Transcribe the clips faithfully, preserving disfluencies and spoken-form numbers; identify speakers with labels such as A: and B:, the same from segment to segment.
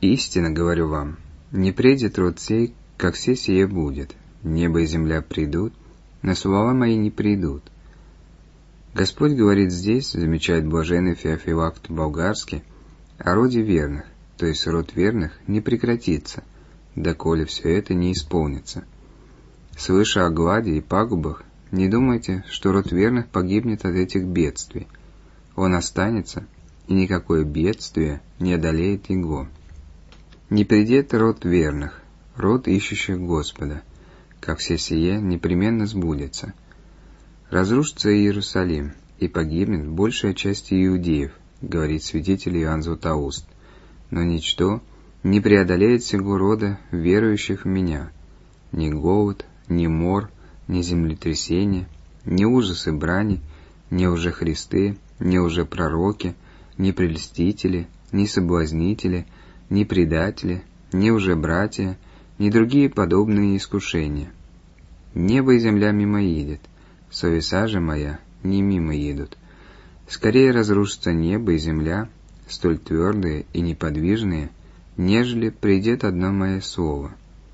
A: Истинно говорю вам, не придет род сей, как все сие будет. Небо и земля придут, но слова мои не придут. Господь говорит здесь, замечает блаженный Феофилакт Болгарский, о роде верных, то есть род верных не прекратится, доколе все это не исполнится. Слыша о глади и пагубах, не думайте, что род верных погибнет от этих бедствий. Он останется, и никакое бедствие не одолеет его. Не придет род верных, род ищущих Господа, как все сие непременно сбудется. Разрушится Иерусалим, и погибнет большая часть иудеев, говорит святитель Иоанн Златоуст, но ничто не преодолеет сего рода верующих в Меня, ни голод, ни мор, ни землетрясение, ни ужасы брани, ни лжехристы, ни лжепророки, ни прельстители, ни соблазнители, ни предатели, ни лжебратья, ни другие подобные искушения. Небо и земля мимо едет, совеса же моя не мимо едут. Скорее разрушится небо и земля, столь твердые и неподвижные, нежели придет одно мое слово.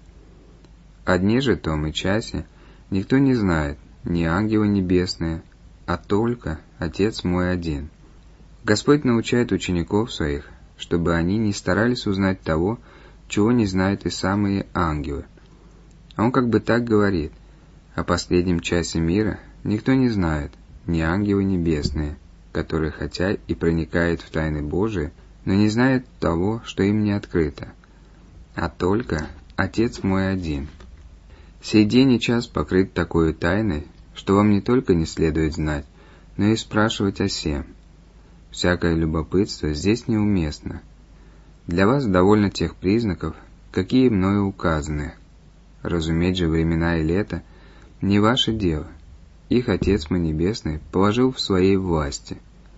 A: О дне же том и часе никто не знает, ни ангелы небесные, а только Отец мой один. Господь научает учеников своих, чтобы они не старались узнать того, чего не знают и самые ангелы. Он как бы так говорит: о последнем часе мира никто не знает, ни ангелы небесные, которые хотя и проникают в тайны Божии, но не знают того, что им не открыто, а только Отец мой один. Сей день и час покрыт такой тайной, что вам не только не следует знать, но и спрашивать о сем. Всякое любопытство здесь неуместно. Для вас довольно тех признаков, какие мною указаны. Разуметь же времена и лета не ваше дело. Их Отец мой Небесный положил в своей власти.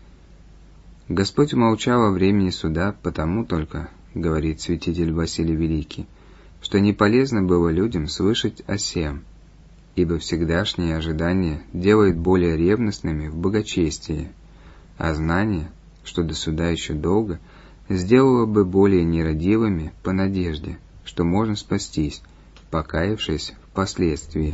A: Господь умолчал о времени суда потому только, говорит святитель Василий Великий, что не полезно было людям слышать о сем, ибо всегдашнее ожидание делает более ревностными в богочестии, а знание, что до суда еще долго, сделало бы более нерадивыми по надежде, что можно спастись, покаявшись впоследствии.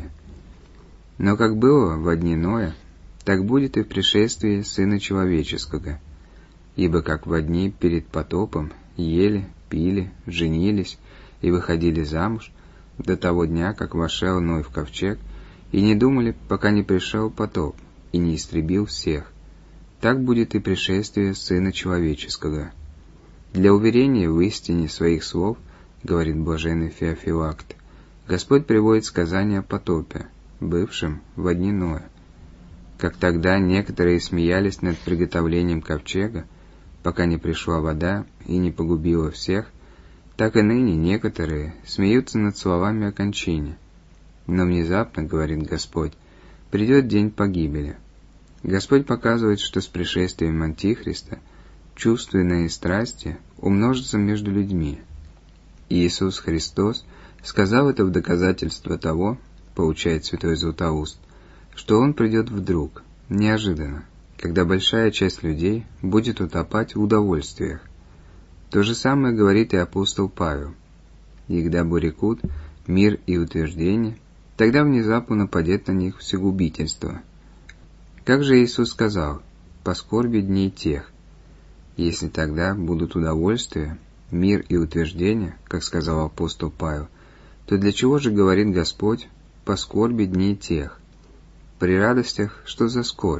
A: Но как было во дни Ноя, так будет и в пришествии Сына Человеческого. Ибо как во дни перед потопом ели, пили, женились и выходили замуж, до того дня, как вошел Ной в ковчег, и не думали, пока не пришел потоп и не истребил всех, так будет и пришествие Сына Человеческого. Для уверения в истине своих слов, говорит блаженный Феофилакт, Господь приводит сказание о потопе, бывшем во дни Ноя. Как тогда некоторые смеялись над приготовлением ковчега, пока не пришла вода и не погубила всех, так и ныне некоторые смеются над словами о кончине. Но внезапно, говорит Господь, придет день погибели. Господь показывает, что с пришествием Антихриста чувственные страсти умножатся между людьми. Иисус Христос сказал это в доказательство того, получает святой Златоуст, что Он придет вдруг, неожиданно, когда большая часть людей будет утопать в удовольствиях. То же самое говорит и апостол Павел. И когда бурекут мир и утверждение, тогда внезапно нападет на них всегубительство. Как же Иисус сказал: «По скорби дней тех». Если тогда будут удовольствия, мир и утверждение, как сказал апостол Павел, то для чего же говорит Господь «по скорби дней тех»? При радостях что за скорбь?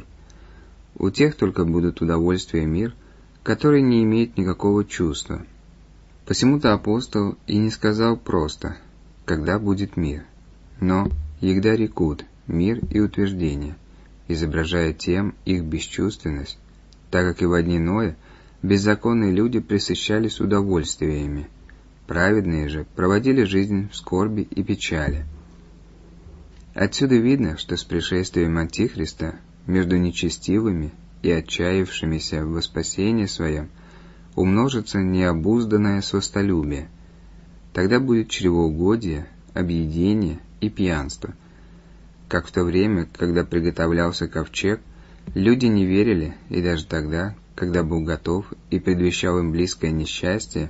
A: У тех только будут удовольствия и мир, который не имеет никакого чувства. Посему-то апостол и не сказал просто «когда будет мир», но «егда рекут мир и утверждение», изображая тем их бесчувственность, так как и во дни Ноя беззаконные люди пресыщались удовольствиями, праведные же проводили жизнь в скорби и печали. Отсюда видно, что с пришествием Антихриста между нечестивыми и отчаявшимися во спасении своем умножится необузданное сластолюбие. Тогда будет чревоугодие, объедение и пьянство. Как в то время, когда приготовлялся ковчег, люди не верили, и даже тогда, когда был готов и предвещал им близкое несчастье,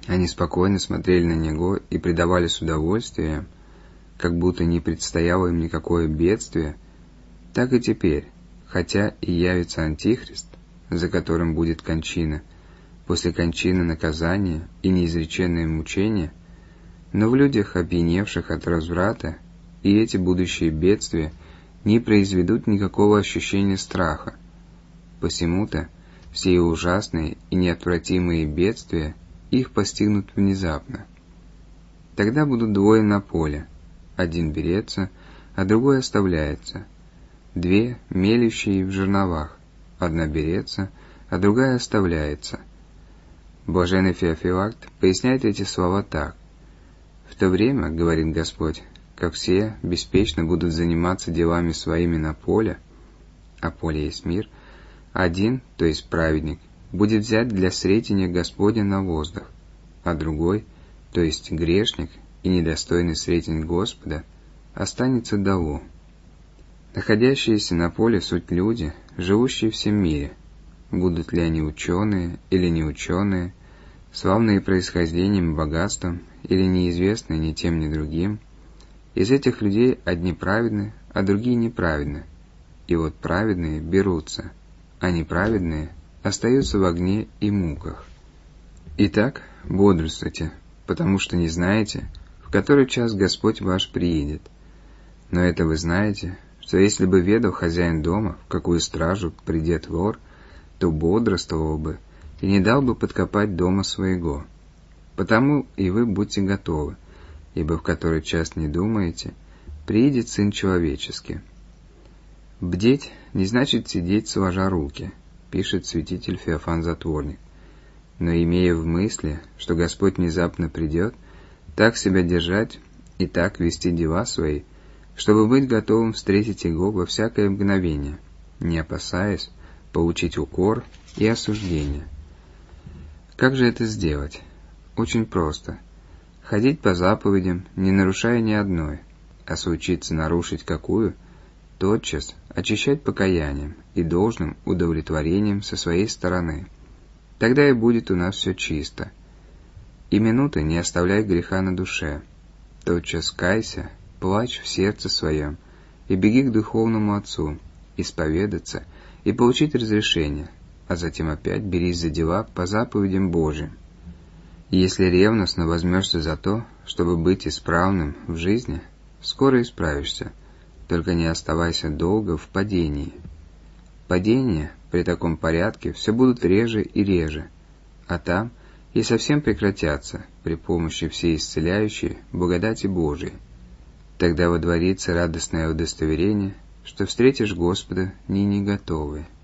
A: Они спокойно смотрели на него и предавались удовольствием, как будто не предстояло им никакое бедствие, так и теперь, хотя и явится Антихрист, за которым будет кончина, после кончины наказание и неизреченное мучение, но в людях, опьяневших от разврата, и эти будущие бедствия не произведут никакого ощущения страха. Посему-то все ужасные и неотвратимые бедствия их постигнут внезапно. Тогда будут двое на поле, один берется, а другой оставляется, две мелющие в жерновах, одна берется, а другая оставляется. Блаженный Феофилакт поясняет эти слова так: «В то время, — говорит Господь, — как все беспечно будут заниматься делами своими на поле, а поле есть мир, один, то есть праведник, будет взят для сретения Господня на воздух, а другой, то есть грешник и недостойный сретень Господа, останется долу». Находящиеся на поле суть люди, живущие в всем мире, будут ли они ученые или не ученые, славные происхождением и богатством или неизвестные ни тем, ни другим. Из этих людей одни праведны, а другие неправедны. И вот праведные берутся, а неправедные остаются в огне и муках. Итак, бодрствуйте, потому что не знаете, в который час Господь ваш приедет. Но это вы знаете, что если бы ведал хозяин дома, в какую стражу придет вор, то бодрствовал бы и не дал бы подкопать дома своего. Потому и вы будьте готовы, ибо в который час не думаете, приидет Сын Человеческий. «Бдеть не значит сидеть сложа руки», пишет святитель Феофан Затворник, но имея в мысли, что Господь внезапно придет, так себя держать и так вести дела свои, чтобы быть готовым встретить Его во всякое мгновение, не опасаясь получить укор и осуждение. Как же это сделать? Очень просто. Ходить по заповедям, не нарушая ни одной, а случится нарушить какую, тотчас очищать покаянием и должным удовлетворением со своей стороны. Тогда и будет у нас все чисто. И минуты не оставляй греха на душе. Тотчас кайся, плачь в сердце своем и беги к духовному отцу, исповедаться и получить разрешение, а затем опять берись за дела по заповедям Божьим. И если ревностно возьмешься за то, чтобы быть исправным в жизни, скоро исправишься, только не оставайся долго в падении. Падения при таком порядке все будут реже и реже, а там и совсем прекратятся при помощи всеисцеляющей благодати Божией. Тогда водворится радостное удостоверение, что встретишь Господа ныне готовый.